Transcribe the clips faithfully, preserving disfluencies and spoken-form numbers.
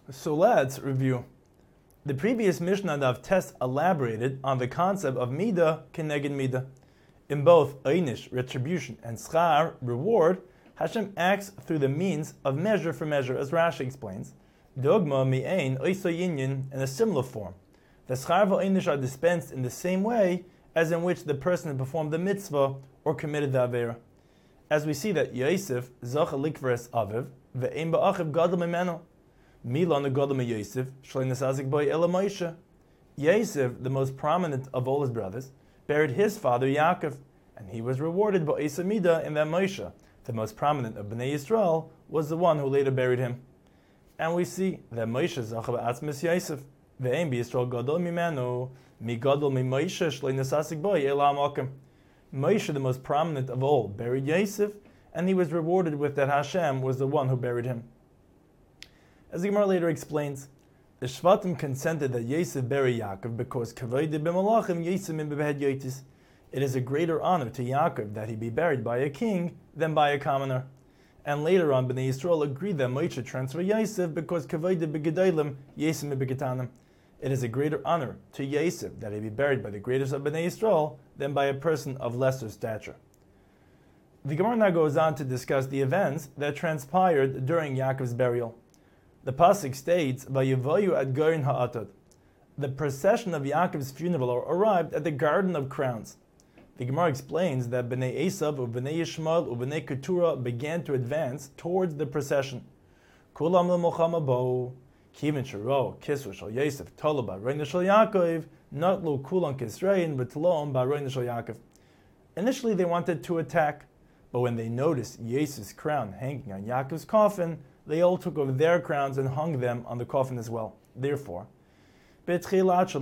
So let's review. The previous Mishnah Daf Tes elaborated on the concept of Midah Keneged Midah. In both Einish, retribution, and Schar, reward, Hashem acts through the means of measure for measure, as Rashi explains. Dogma mi'ein oiso yinyin, in a similar form. The Schar v'Einish are dispensed in the same way as in which the person performed the mitzvah or committed the avera. As we see that Yosef zocha likveres aviv ve'ein ba'achiv gadol mimeno. Milan gadol mi Yosef shlei nesazik boy ela Moshe. Yosef, the most prominent of all his brothers, buried his father Yaakov, and he was rewarded by Esa Midah in that Moshe, the most prominent of Bnei Yisrael, was the one who later buried him. And we see that Moshe zocha ba'atzmis Yosef ve'ein b'Yisrael gadol mimeno mi gadol mi Moshe shlei nesazik boy ela amakim. Moshe, the most prominent of all, buried Yosef, and he was rewarded with that Hashem was the one who buried him. As the Gemara later explains, the Shvatim consented that Yosef bury Yaakov because Kavod b'malachim Yosef min bebehed yotis. It is a greater honor to Yaakov that he be buried by a king than by a commoner. And later on, Bnei Yisrael agreed that Moshe transfer Yosef because Kavod b'gedolim Yosef min b'ketanim. It is a greater honor to Yosef that he be buried by the greatest of Bnei Yisrael than by a person of lesser stature. The Gemara now goes on to discuss the events that transpired during Yaakov's burial. The pasuk states, "Vayevayu ad Garin ha'atad." The procession of Yaakov's funeral arrived at the Garden of Crowns. The Gemara explains that Bnei Esav, Bnei Yishmael, Bnei Keturah began to advance towards the procession. Kulam le'milchama bo'u, kivin shero kisru shel Yosef tolu ba'roinu shel Yaakov, notlu kulam kisrein v'tolom ba'roinu shel Yaakov. Initially, they wanted to attack, but when they noticed Yosef's crown hanging on Yaakov's coffin, they all took off their crowns and hung them on the coffin as well. Therefore, at first the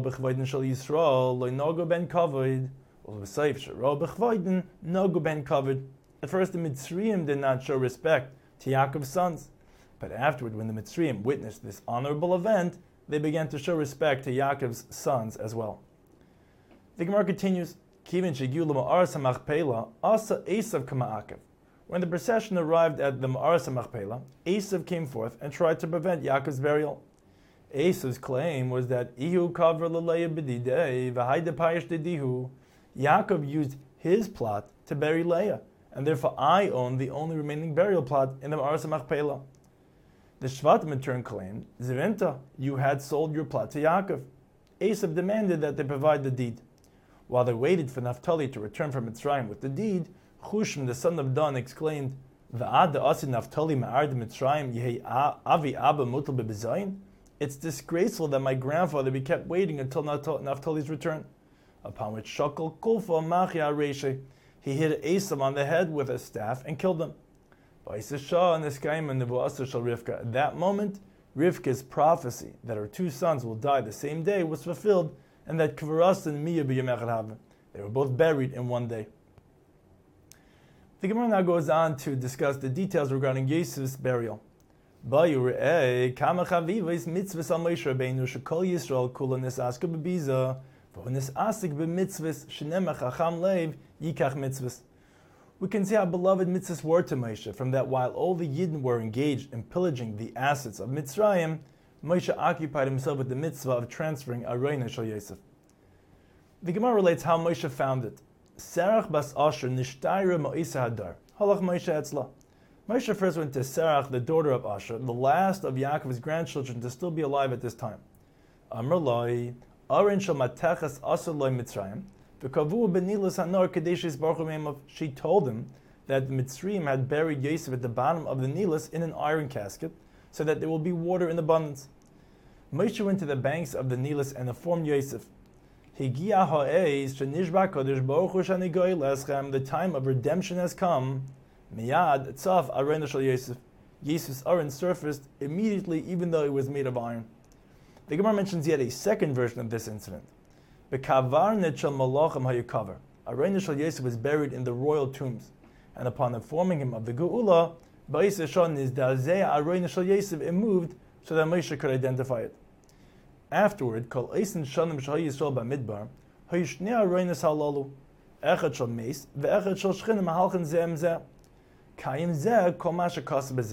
Mitzrayim did not show respect to Yaakov's sons, but afterward, when the Mitzrayim witnessed this honorable event, they began to show respect to Yaakov's sons as well. The Gemara continues, when the procession arrived at the Ma'aras HaMachpelah, Esav came forth and tried to prevent Yaakov's burial. Esav's claim was that Ihu kavra l'leia b'didei v'hayde payish dedihu. Yaakov used his plot to bury Leah, and therefore I own the only remaining burial plot in the Ma'aras HaMachpelah. The Shvatim in turn claimed, Ziventa, you had sold your plot to Yaakov. Esav demanded that they provide the deed. While they waited for Naphtali to return from Mitzrayim with the deed, Chushim, the son of Dan, exclaimed, "Va'ad asi Naphtali ma'ard Mitzrayim yehei avi abba mutal bebezayin." It's disgraceful that my grandfather be kept waiting until Naphtali's return. Upon which Shakal Kulfa Machia Reshe, he hit Esav on the head with a staff and killed him. At that moment, Rivka's prophecy that her two sons will die the same day was fulfilled, and that Kvaras and Miyah b'yemechad they were both buried in one day. The Gemara now goes on to discuss the details regarding Yosef's burial. It We can see how beloved mitzvahs were to Moshe, from that while all the Yidden were engaged in pillaging the assets of Mitzrayim, Moshe occupied himself with the mitzvah of transferring Aroinu shel Yosef. The Gemara relates how Moshe found it. Serach bas Asher nishtayra ma'isa hadar. Halach Moshe etzla. Moshe first went to Serach, the daughter of Asher, the last of Yaakov's grandchildren to still be alive at this time. Amr loi, arin shel matechas asur loi Mitzrayim, v'kavu b'nilas hanor kadeshis baruch hu. She told him that the Mitzrayim had buried Yosef at the bottom of the Nilas in an iron casket, so that there will be water in abundance. Moshe went to the banks of the Nilas and informed Yosef. The time of redemption has come. Miyad tzaf aron shel Yosef. Yosef's aron surfaced immediately, even though it was made of iron. The Gemara mentions yet a second version of this incident. Bekavarnet shel malachim hayukaver. Aron shel Yosef was buried in the royal tombs, and upon informing him of the Geula, Ba'is Shon is dazeh aron shel Yosef, it moved so that Moshe could identify it. Afterward, kol eisen shanim shel Yisrael b'midbar, hayishnei aroinos halalu, echad shel meis, ve'echad shel shchinim halchen zeh em zeh. Kayim zeh kol ma shekas b'zeh.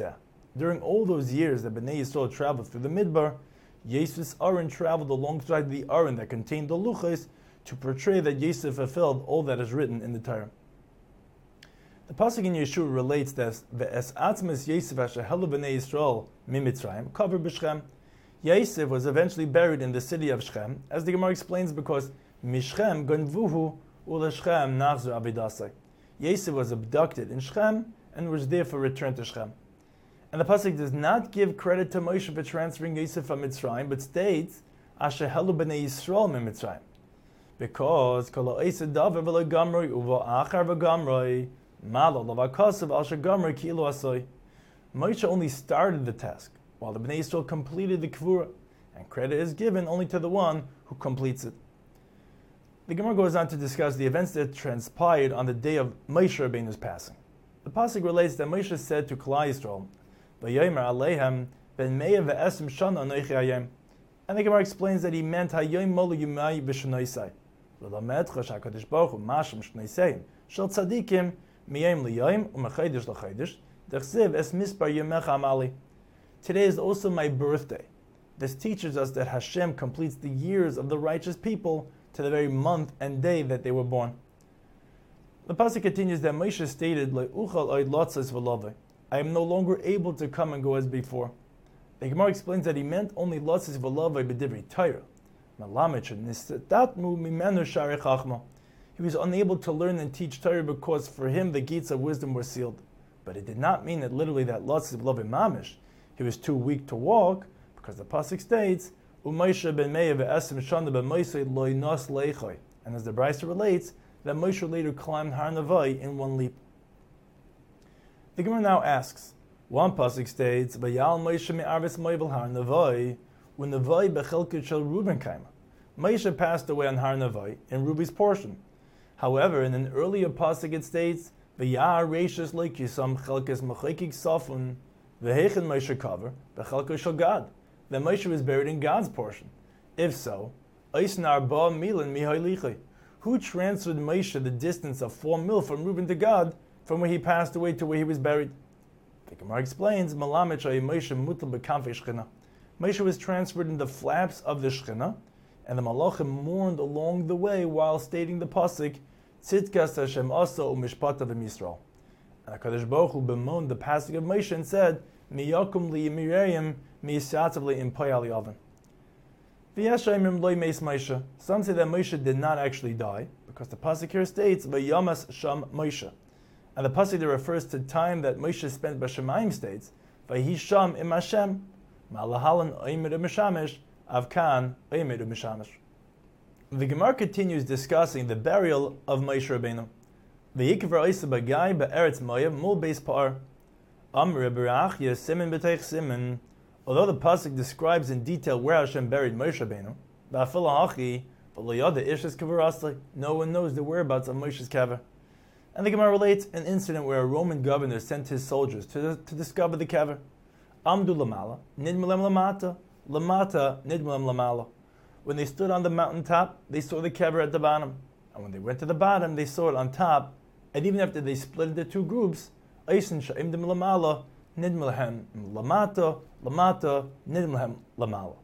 During all those years that Bnei Yisrael traveled through the Midbar, Yosef's Aron traveled alongside the Aron that contained the Luchos to portray that Yosef fulfilled all that is written in the Torah. The pasuk in Yeshua relates that Ve'es Atzmas Yosef Asher Helu Bnei Yisrael Mimitzrayim covered b'Shechem. Yosef was eventually buried in the city of Shechem, as the Gemara explains, because Mishchem Gonvuhu Ulashchem Nachzor Avidasai. Yosef was abducted in Shechem and was therefore returned to Shechem. And the pasuk does not give credit to Moshe for transferring Yosef from Mitzrayim, but states Asher Helu Bnei Yisrael Mimitzrayim, because Kol Ha'esed Davar V'lo Gamroi Uvo Achar V'Gamroi Malo Lavakasav Asher Gamroi Kilu Asoi. Moshe only started the task, while the Bnei Yisrael completed the Kvura, and credit is given only to the one who completes it. The Gemara goes on to discuss the events that transpired on the day of Moshe Rabbeinu's passing. The pasuk relates that Moshe said to Klal Yisrael, "V'yomer aleihem ben me'ah ve'esrim shana anochi hayom." And the Gemara explains that he meant hayom molu yimai b'shnoisai. V'lametcha shakadosh baruch hu masham shnoisayim shel tzadikim miyom liyom u'mechodesh l'chodesh dechsev es mispar yomecha amali. Today is also my birthday. This teaches us that Hashem completes the years of the righteous people to the very month and day that they were born. The pasuk continues that Moshe stated, "Le'uchal oid lotzos v'lovei." I am no longer able to come and go as before. The Gemara explains that he meant only lotzos v'lovei b'divrei Torah. He was unable to learn and teach Torah because for him the gates of wisdom were sealed. But it did not mean that literally that lotzos v'lovei mamish. He was too weak to walk, because the pasuk states, "U'Moshe ben me'ah ve'esrim shana ben Moshe lo yinos leichoi." And as the Brisa relates, that Moshe later climbed Har Navai in one leap. The Gemara now asks, one pasuk states, "Vayal Moshe me'arvis moivel Har Navai, u'Navai bechelkut shel Reuben kaima." Moshe passed away on Har Navai in Reuben's portion. However, in an earlier pasuk it states, "Vayar reishas leikisam chelkes mechekik safun v'hechen Moshe cover bechelkut shel Gad." That Moshe was buried in God's portion. If so, Eisnar ba milan mihaylichai. Who transferred Moshe the distance of four mil from Reuben to Gad, from where he passed away to where he was buried? The Gemara explains, Moshe Moshe was transferred in the flaps of the Shechina, and the Malachim mourned along the way while stating the pasuk, Tzidkas Hashem asa u'mishpatav v'Yisrael. And HaKadosh Baruch Hu bemoaned the pasuk of Moshe and said, Miyakum li Miriam miyisatzav li impay ali oven. Some say that Moshe did not actually die, because the pasuk here states Vayamas Sham Moshe, and the pasuk that refers to time that Moshe spent b'Shamayim states Vayi Sham im Hashem Malahalan Oimer Mishamesh Avkan Oimer Mishamesh. The Gemara continues discussing the burial of Moshe Rabbeinu. V'yikvar Oisa Bagai be'Eretz Moav Mul Beis Par Amr Berachya Simen B'Teich Simen. Although the pasuk describes in detail where Hashem buried Moshe Rabbeinu, no one knows the whereabouts of Moshe's kever. And the Gemara relates an incident where a Roman governor sent his soldiers to, to discover the kever. Amdu lamala, nidmulem lamata, lamata, nidmulem lamala. When they stood on the mountaintop, they saw the kever at the bottom. And when they went to the bottom, they saw it on top. And even after they split into two groups, Eisen sha'imdim lamala, nidmulhem lamata, lamata, nidmulhem lamala.